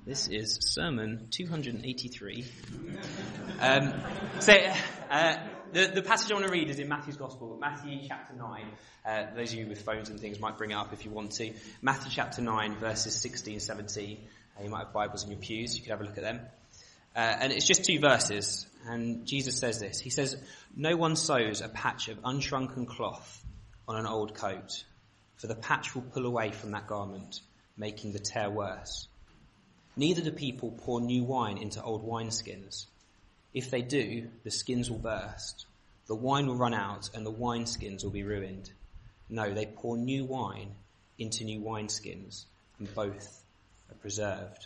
This is sermon 283. The passage I want to read is in Matthew's Gospel, Matthew chapter 9. Those of you with phones and things might bring it up if you want to. Matthew chapter 9, verses 16 and 17. You might have Bibles in your pews. You could have a look at them. And it's just two verses. And Jesus says this. He says, "No one sews a patch of unshrunken cloth on an old coat, for the patch will pull away from that garment, making the tear worse. Neither do people pour new wine into old wineskins. If they do, the skins will burst, the wine will run out, and the wineskins will be ruined. No, they pour new wine into new wineskins, and both are preserved."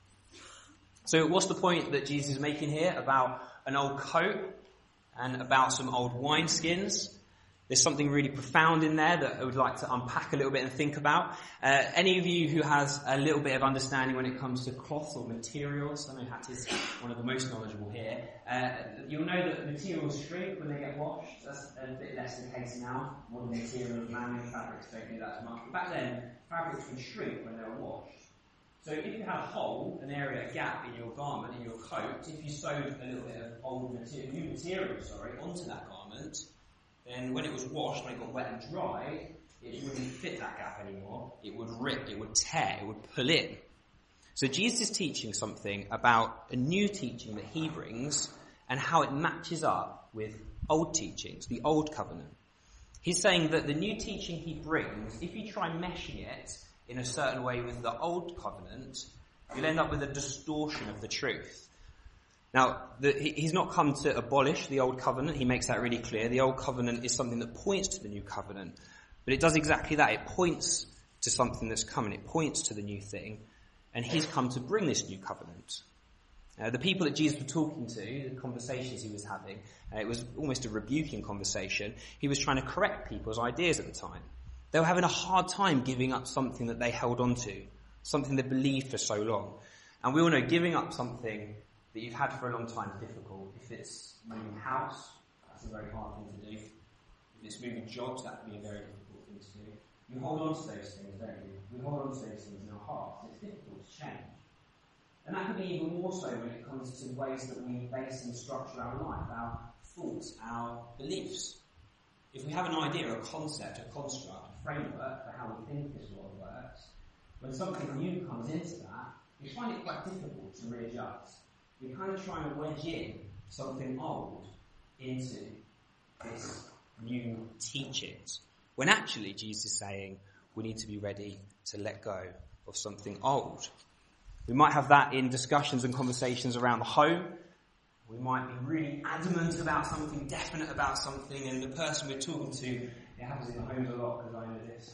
So what's the point that Jesus is making here about an old coat and about some old wineskins? There's something really profound in there that I would like to unpack a little bit and think about. Any of you who has a little bit of understanding when it comes to cloth or materials, I know Hat is one of the most knowledgeable here, you'll know that materials shrink when they get washed. That's a bit less the case now. Modern materials, man-made fabrics don't do that as much. But back then, fabrics would shrink when they were washed. So if you had a hole, an area, a gap in your garment, in your coat, if you sewed a little bit of new material, onto that garment, then when it was washed, when it got wet and dry, it wouldn't fit that gap anymore. It would rip, it would tear, it would pull in. So Jesus is teaching something about a new teaching that he brings and how it matches up with old teachings, the old covenant. He's saying that the new teaching he brings, if you try meshing it in a certain way with the old covenant, you'll end up with a distortion of the truth. Now, he's not come to abolish the old covenant. He makes that really clear. The old covenant is something that points to the new covenant. But it does exactly that. It points to something that's coming. It points to the new thing. And he's come to bring this new covenant. The people that Jesus was talking to, the conversations he was having, it was almost a rebuking conversation. He was trying to correct people's ideas at the time. They were having a hard time giving up something that they held on to, something they believed for so long. And we all know giving up something that you've had for a long time is difficult. If it's moving house, that's a very hard thing to do. If it's moving jobs, that can be a very difficult thing to do. You hold on to those things, don't you? We hold on to those things in our hearts. It's difficult to change. And that can be even more so when it comes to ways that we base and structure our life, our thoughts, our beliefs. If we have an idea, a concept, a construct, a framework for how we think this world works, when something new comes into that, we find it quite difficult to readjust. We kind of try and wedge in something old into this new teachings. When actually Jesus is saying we need to be ready to let go of something old. We might have that in discussions and conversations around the home. We might be really adamant about something, definite about something, and the person we're talking to, it happens in the homes a lot because I know this.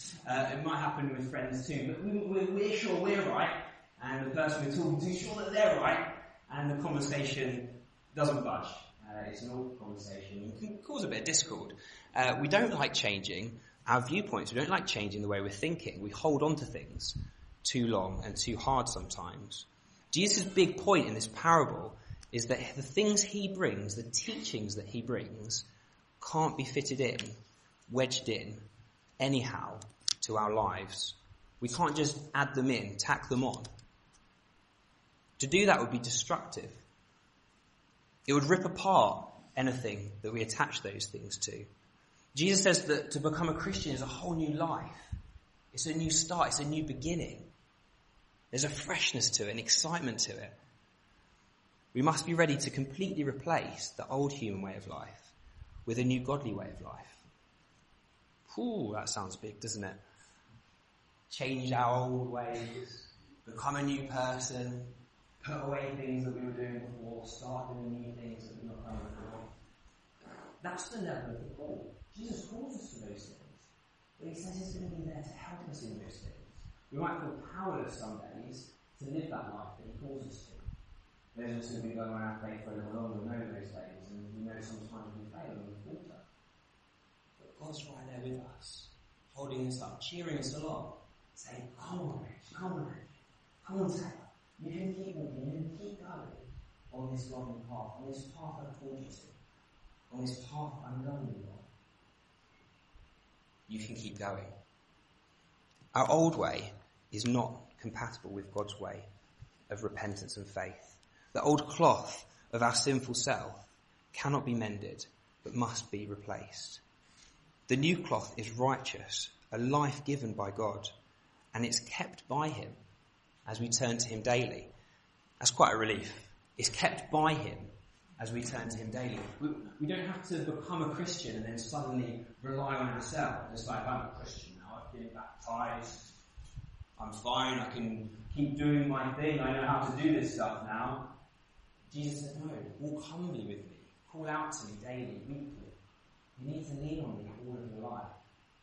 It might happen with friends too, but we're sure we're right, and the person we're talking to is sure that they're right, and the conversation doesn't budge. It's an awkward conversation. It can cause a bit of discord. We don't like changing our viewpoints. We don't like changing the way we're thinking. We hold on to things too long and too hard sometimes. Jesus' big point in this parable is that the things he brings, the teachings that he brings, can't be fitted in, wedged in, anyhow, to our lives. We can't just add them in, tack them on. To do that would be destructive. It would rip apart anything that we attach those things to. Jesus says that to become a Christian is a whole new life. It's a new start. It's a new beginning. There's a freshness to it, an excitement to it. We must be ready to completely replace the old human way of life with a new godly way of life. Ooh, that sounds big, doesn't it? Change our old ways, become a new person, put away things that we were doing before, start doing new things that we were not doing before. That's the level of the call. Jesus calls us to those things. But he says he's going to be there to help us in those things. We might feel powerless some days to live that life that he calls us to. Those of us who've been going around faith for a little longer know those days, and we know sometimes we fail and we falter. But God's right there with us, holding us up, cheering us along, saying, "Come on, Rich, come on, Rich, come on, Taylor. You can keep moving, you can keep going on this godly path, on this path I've called you to, on this path I'm going you on. You can keep going." Our old way is not compatible with God's way. of repentance and faith. The old cloth of our sinful self cannot be mended, but must be replaced. The new cloth is righteous, a life given by God, and it's kept by him as we turn to him daily. That's quite a relief. It's kept by him as we turn to him daily. We don't have to become a Christian and then suddenly rely on ourselves. It's like, I'm a Christian now, I've been baptized, I'm fine, I can keep doing my thing, I know how to do this stuff now. Jesus said, no, walk humbly with me. Call out to me daily, weekly. You need to lean on me all of your life.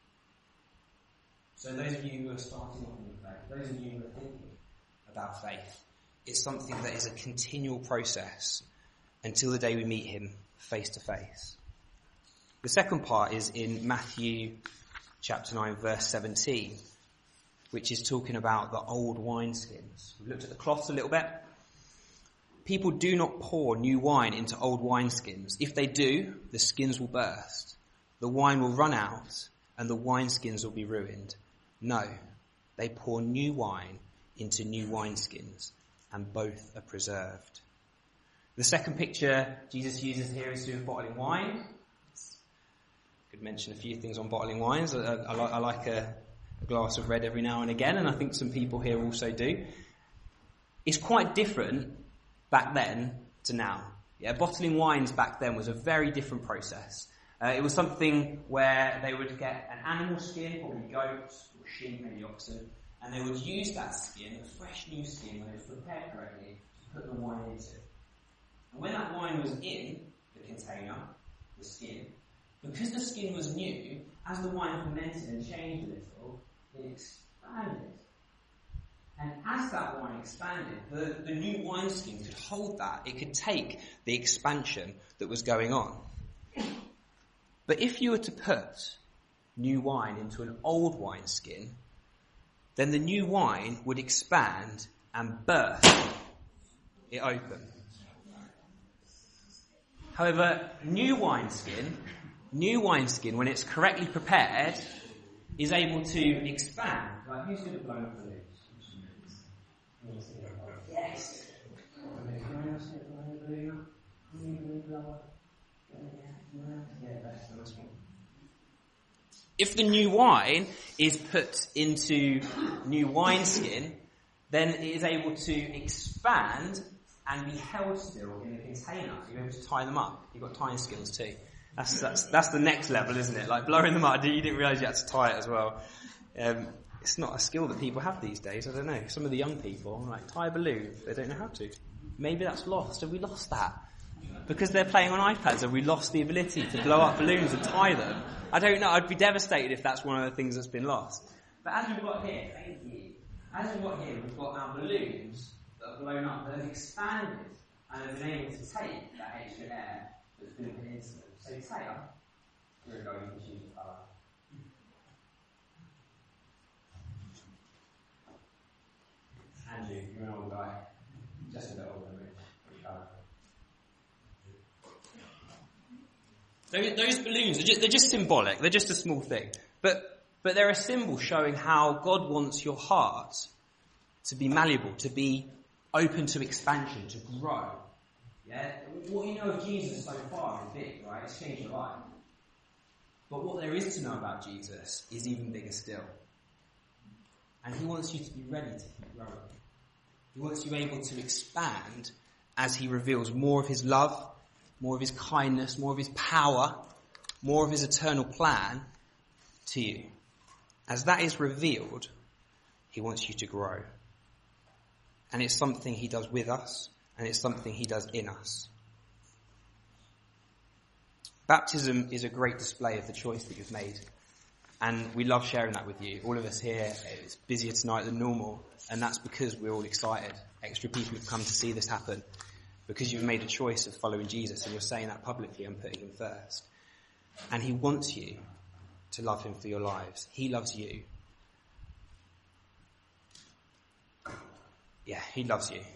So those of you who are starting off in your faith, those of you who are thinking about faith, it's something that is a continual process until the day we meet him face to face. The second part is in Matthew chapter 9 verse 17, which is talking about the old wineskins. We've looked at the cloths a little bit. People do not pour new wine into old wineskins. If they do, the skins will burst. The wine will run out and the wineskins will be ruined. No, they pour new wine into new wineskins, and both are preserved. The second picture Jesus uses here is doing bottling wine. I could mention a few things on bottling wines. I like a glass of red every now and again, and I think some people here also do. It's quite different back then to now. Yeah, bottling wines back then was a very different process. It was something where they would get an animal skin, probably goats or sheep, maybe oxen, and they would use that skin, a fresh new skin, when it was prepared correctly, to put the wine into. And when that wine was in the container, the skin, because the skin was new, as the wine fermented and changed a little, it expanded. And as that wine expanded, the new wineskin could hold that. It could take the expansion that was going on. But if you were to put new wine into an old wineskin, then the new wine would expand and burst it open. However, new wineskin, when it's correctly prepared, is able to expand. Like, who's good at blowing up balloons? Yes. If the new wine is put into new wineskin, then it is able to expand and be held still in the container. You're able to tie them up. You've got tying skills too. That's the next level, isn't it? Like blowing them up. You didn't realise you had to tie it as well. It's not a skill that people have these days. I don't know. Some of the young people, like, tie a balloon. They don't know how to. Maybe that's lost. Have we lost that? Because they're playing on iPads, have we lost the ability to blow up balloons and tie them? I don't know. I'd be devastated if that's one of the things that's been lost. But as we've got here, thank you. As we've got here, we've got our balloons that are blown up, that have expanded and have been able to take that extra air that's been put into them. So Taylor, you're going to choose a colour. Andrew, you're an old guy. Just a bit older than me. Those balloons, they're just symbolic. They're just a small thing. But they're a symbol showing how God wants your heart to be malleable, to be open to expansion, to grow. Yeah? What you know of Jesus so far is big, right? It's changed your life. But what there is to know about Jesus is even bigger still. And he wants you to be ready to keep growing. He wants you able to expand as he reveals more of his love, more of his kindness, more of his power, more of his eternal plan to you. As that is revealed, he wants you to grow. And it's something he does with us, and it's something he does in us. Baptism is a great display of the choice that you've made. And we love sharing that with you. All of us here, it's busier tonight than normal. And that's because we're all excited. Extra people have come to see this happen. Because you've made a choice of following Jesus and you're saying that publicly and putting him first. And he wants you to love him for your lives. He loves you. Yeah, he loves you.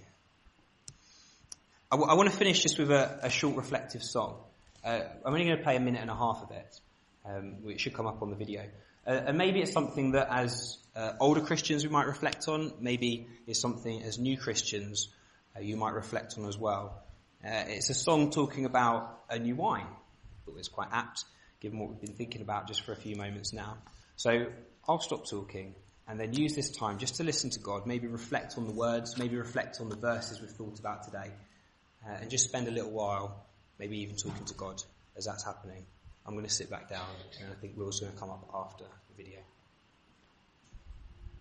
I want to finish just with a short reflective song. I'm only going to play a minute and a half of it. It should come up on the video. And maybe it's something that as older Christians we might reflect on. Maybe it's something as new Christians you might reflect on as well. It's a song talking about a new wine. I thought it's quite apt, given what we've been thinking about just for a few moments now. So I'll stop talking and then use this time just to listen to God, maybe reflect on the words, maybe reflect on the verses we've thought about today, and just spend a little while, maybe even talking to God as that's happening. I'm going to sit back down, and I think Will's going to come up after the video.